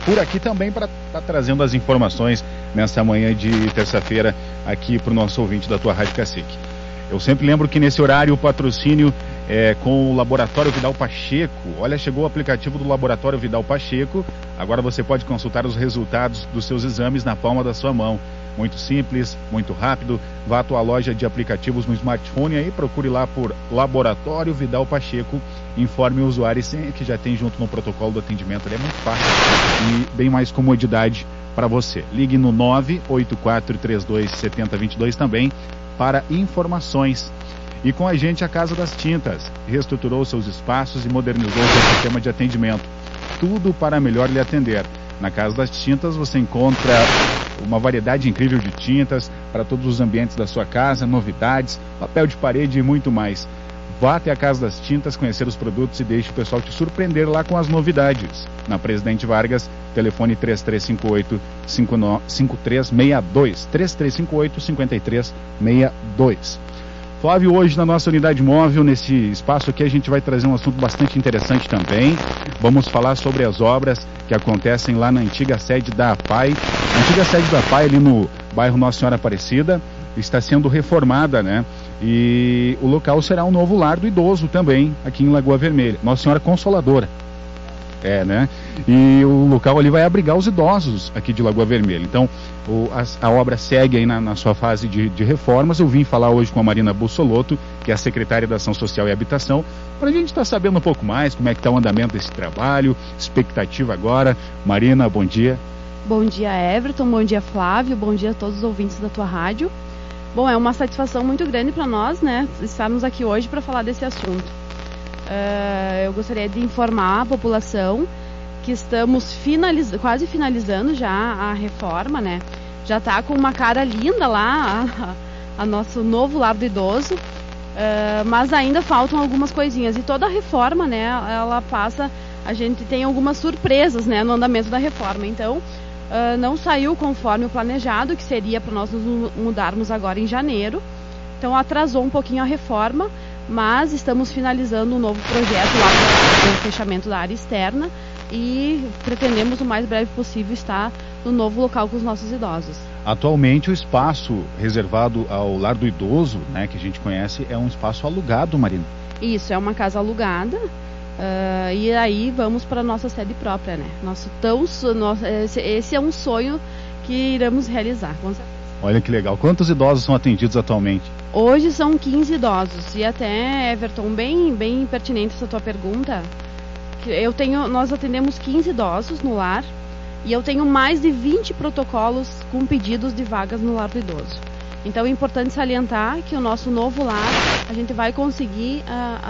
por aqui também para estar trazendo as informações nessa manhã de terça-feira aqui para o nosso ouvinte da tua Rádio Cacique. Eu sempre lembro que nesse horário o patrocínio é com o Laboratório Vidal Pacheco. Olha, chegou o aplicativo do Laboratório Vidal Pacheco. Agora você pode consultar os resultados dos seus exames na palma da sua mão. Muito simples, muito rápido. Vá à tua loja de aplicativos no smartphone aí, procure lá por Laboratório Vidal Pacheco. Informe o usuário que já tem junto no protocolo do atendimento. Ele é muito fácil e bem mais comodidade para você. Ligue no 984327022 também para informações. E com a gente a Casa das Tintas reestruturou seus espaços e modernizou seu sistema de atendimento. Tudo para melhor lhe atender. Na Casa das Tintas você encontra uma variedade incrível de tintas para todos os ambientes da sua casa, novidades, papel de parede e muito mais. Vá até a Casa das Tintas conhecer os produtos e deixe o pessoal te surpreender lá com as novidades. Na Presidente Vargas, telefone 3358-5362. 3358-5362. Flávio, hoje na nossa unidade móvel, nesse espaço aqui, a gente vai trazer um assunto bastante interessante também. Vamos falar sobre as obras que acontecem lá na antiga sede da APAI. A antiga sede da APAI, ali no bairro Nossa Senhora Aparecida, está sendo reformada, né? E o local será um novo lar do idoso também, aqui em Lagoa Vermelha. Nossa Senhora Consoladora. Né? E o local ali vai abrigar os idosos aqui de Lagoa Vermelha. Então, a obra segue aí na sua fase de reformas. Eu vim falar hoje com a Marina Bussolotto, que é a secretária da Ação Social e Habitação, para a gente estar sabendo um pouco mais como é que está o andamento desse trabalho, expectativa agora. Marina, bom dia. Bom dia, Everton, bom dia, Flávio, bom dia a todos os ouvintes da tua rádio. Bom, é uma satisfação muito grande para nós, né, estarmos aqui hoje para falar desse assunto. Eu gostaria de informar a população que estamos quase finalizando já a reforma, né? Já está com uma cara linda lá, a nosso novo lar do idoso, mas ainda faltam algumas coisinhas. E toda a reforma, né, ela passa, a gente tem algumas surpresas, né, no andamento da reforma. Então, não saiu conforme o planejado, que seria para nós nos mudarmos agora em janeiro. Então, atrasou um pouquinho a reforma. Mas estamos finalizando um novo projeto lá para o fechamento da área externa e pretendemos o mais breve possível estar no novo local com os nossos idosos. Atualmente o espaço reservado ao lar do idoso, né, que a gente conhece, é um espaço alugado, Marina. Isso, é uma casa alugada e aí vamos para a nossa sede própria, né? Esse é um sonho que iremos realizar, com certeza. Olha que legal. Quantos idosos são atendidos atualmente? Hoje são 15 idosos. E até, Everton, bem pertinente essa tua pergunta. Nós atendemos 15 idosos no lar e eu tenho mais de 20 protocolos com pedidos de vagas no lar do idoso. Então é importante salientar que o nosso novo lar, a gente vai conseguir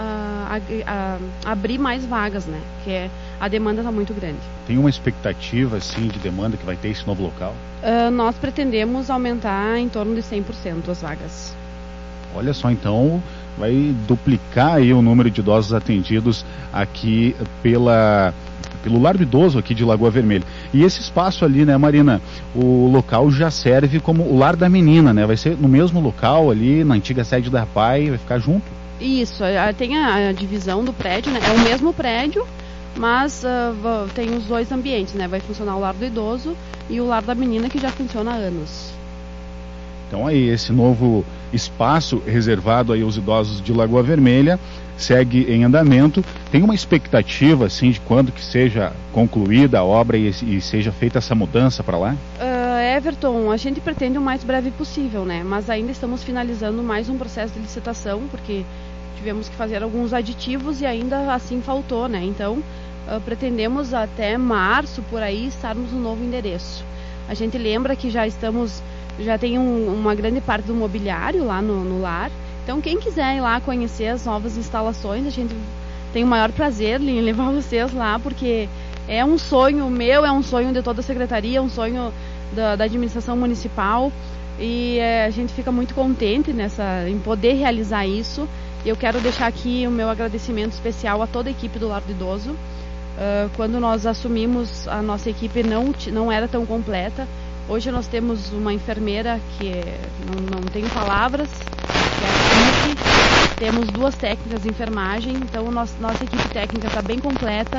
abrir mais vagas, né? Que a demanda está muito grande. Tem uma expectativa, assim, de demanda que vai ter esse novo local? Nós pretendemos aumentar em torno de 100% as vagas. Olha só, então vai duplicar aí o número de idosos atendidos aqui pelo lar do idoso aqui de Lagoa Vermelha. E esse espaço ali, né, Marina, o local já serve como o lar da menina, né? Vai ser no mesmo local ali, na antiga sede da APAI, vai ficar junto? Isso, tem a divisão do prédio, né? É o mesmo prédio, mas tem os dois ambientes, né? Vai funcionar o lar do idoso e o lar da menina, que já funciona há anos. Então aí, esse novo espaço reservado aí aos idosos de Lagoa Vermelha segue em andamento. Tem uma expectativa, assim, de quando que seja concluída a obra e seja feita essa mudança para lá? Everton, a gente pretende o mais breve possível, né? Mas ainda estamos finalizando mais um processo de licitação, porque tivemos que fazer alguns aditivos e ainda assim faltou, né? Então, pretendemos até março, por aí, estarmos no novo endereço. A gente lembra que já tem uma grande parte do mobiliário lá no lar. Então, quem quiser ir lá conhecer as novas instalações, a gente tem o maior prazer em levar vocês lá, porque é um sonho meu, é um sonho de toda a secretaria, é um sonho da administração municipal, e a gente fica muito contente em poder realizar isso. Eu quero deixar aqui o meu agradecimento especial a toda a equipe do Lar do Idoso. Quando nós assumimos, a nossa equipe não era tão completa. Hoje nós temos uma enfermeira que não tenho palavras, que é a Cinti. Temos 2 técnicas de enfermagem, então nossa equipe técnica está bem completa.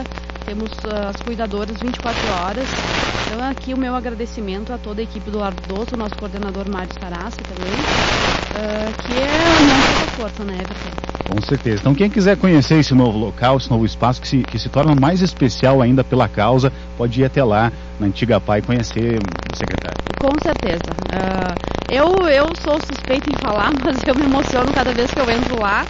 temos as cuidadoras 24 horas. Então aqui o meu agradecimento a toda a equipe do Lar do Idoso, o nosso coordenador Mário Starassi também, que é uma força, né, Everton? Com certeza. Então quem quiser conhecer esse novo local, esse novo espaço que se torna mais especial ainda pela causa, pode ir até lá na Antiga PAI conhecer o secretário. Com certeza. Eu sou suspeita em falar, mas eu me emociono cada vez que eu entro lá.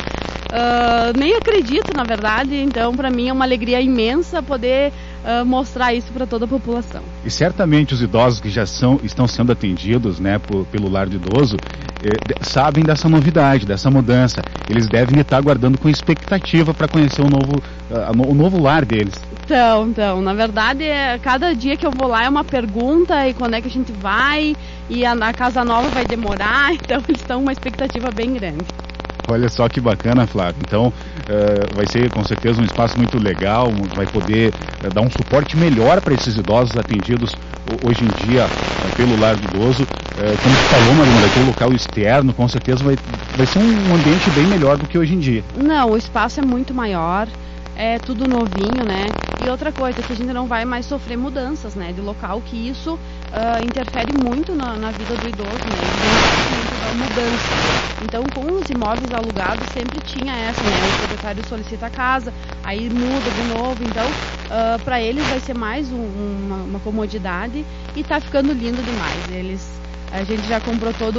Nem acredito, na verdade, então para mim é uma alegria imensa poder mostrar isso para toda a população. E certamente os idosos que já estão sendo atendidos, né, pelo Lar do Idoso, sabem dessa novidade, dessa mudança. Eles devem estar aguardando com expectativa para conhecer o novo lar deles. Então, na verdade, cada dia que eu vou lá é uma pergunta, e quando é que a gente vai, e a casa nova vai demorar, então eles estão com uma expectativa bem grande. Olha só que bacana, Flávio. Então, vai ser com certeza um espaço muito legal, vai poder dar um suporte melhor para esses idosos atendidos hoje em dia pelo Lar do Idoso. Como você falou, Marina, vai ter um local externo, com certeza vai ser um ambiente bem melhor do que hoje em dia. Não, o espaço é muito maior, é tudo novinho, né? E outra coisa, que a gente não vai mais sofrer mudanças, né, de local, que isso interfere muito na vida do idoso, né? Da mudança. Então, com os imóveis alugados, sempre tinha essa, né? O proprietário solicita a casa, aí muda de novo. Então, para eles vai ser mais uma comodidade e tá ficando lindo demais. A gente já comprou todo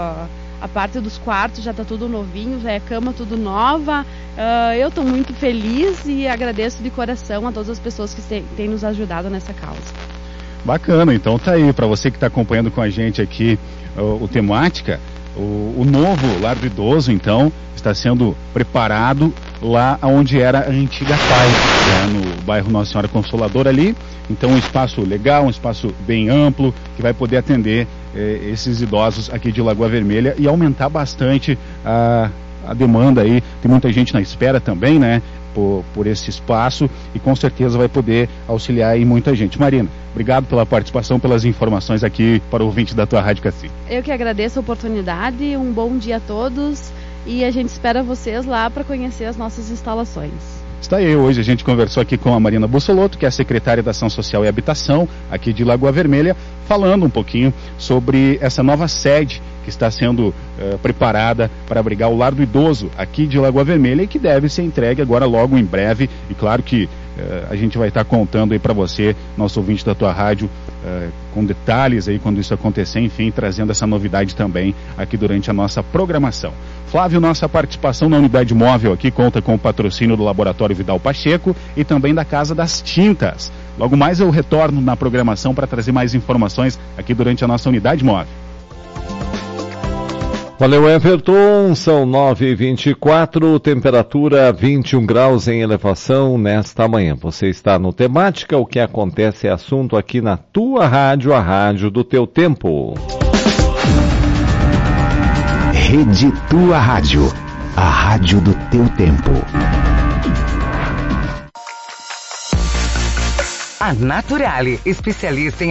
a parte dos quartos, já tá tudo novinho, já é cama tudo nova. Eu estou muito feliz e agradeço de coração a todas as pessoas que têm nos ajudado nessa causa. Bacana, então tá aí, para você que está acompanhando com a gente aqui o Temática, o novo Lar do Idoso, então, está sendo preparado lá onde era a Antiga PAI, né, no bairro Nossa Senhora Consoladora ali. Então um espaço legal, um espaço bem amplo, que vai poder atender esses idosos aqui de Lagoa Vermelha e aumentar bastante a demanda aí. Tem muita gente na espera também, né, por esse espaço, e com certeza vai poder auxiliar aí muita gente. Marina, obrigado pela participação, pelas informações aqui para o ouvinte da tua Rádio Cacique. Eu que agradeço a oportunidade, um bom dia a todos e a gente espera vocês lá para conhecer as nossas instalações. Está aí, hoje a gente conversou aqui com a Marina Bussolotto, que é a secretária da Ação Social e Habitação aqui de Lagoa Vermelha, falando um pouquinho sobre essa nova sede que está sendo preparada para abrigar o Lar do Idoso aqui de Lagoa Vermelha e que deve ser entregue agora logo em breve. E claro que a gente vai estar contando aí para você, nosso ouvinte da tua rádio, com detalhes aí quando isso acontecer, enfim, trazendo essa novidade também aqui durante a nossa programação. Flávio, nossa participação na unidade móvel aqui conta com o patrocínio do Laboratório Vidal Pacheco e também da Casa das Tintas. Logo mais eu retorno na programação para trazer mais informações aqui durante a nossa unidade móvel. Valeu, Everton. São 9h24, temperatura 21 graus em elevação nesta manhã. Você está no Temática, o que acontece é assunto aqui na tua rádio, a rádio do teu tempo. Rede Tua Rádio, a rádio do teu tempo. A Naturale, especialista em